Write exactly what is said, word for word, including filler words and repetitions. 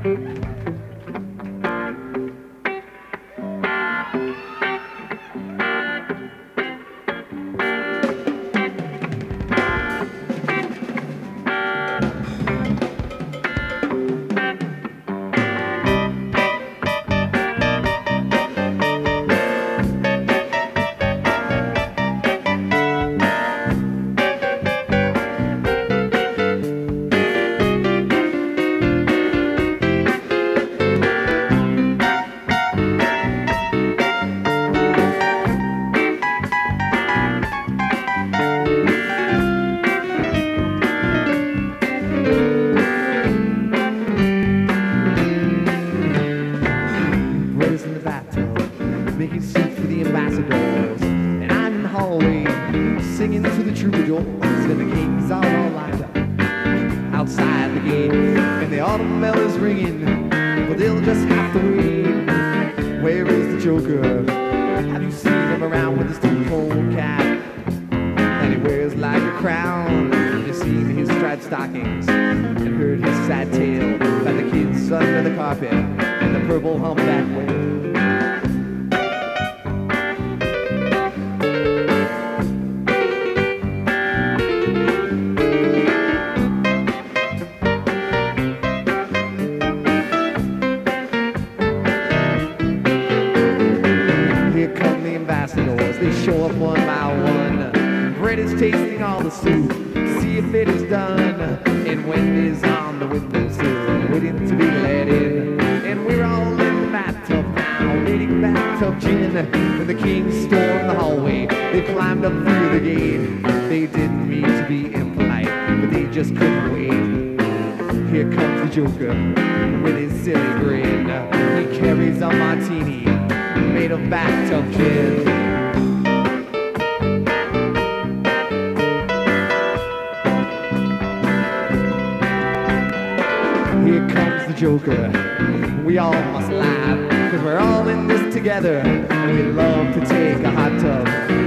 Making soup for the ambassadors, and I'm in the hallway singing to the troubadours, and the kings are all lined up outside the gate, and the autumn bell is ringing, but they'll just have to wait. Where is the Joker? Have you seen him around with his two-fold cap? And he wears like a crown. You've seen his striped stockings and heard his sad tale about the kids under the carpet and the purple humpback whale. They show up one by one. Brett is tasting all the soup to see if it is done. And Wendy is on the windowsill, waiting to be let in. And we're all in the bathtub now, waiting bathtub gin. When the kings stormed the hallway, they climbed up through the gate. They didn't mean to be impolite, but they just couldn't wait. Here comes the Joker with his silly grin. He carries a martini made of bathtub gin. Here comes the Joker. We all must laugh, cause we're all in this together, and we love to take a hot tub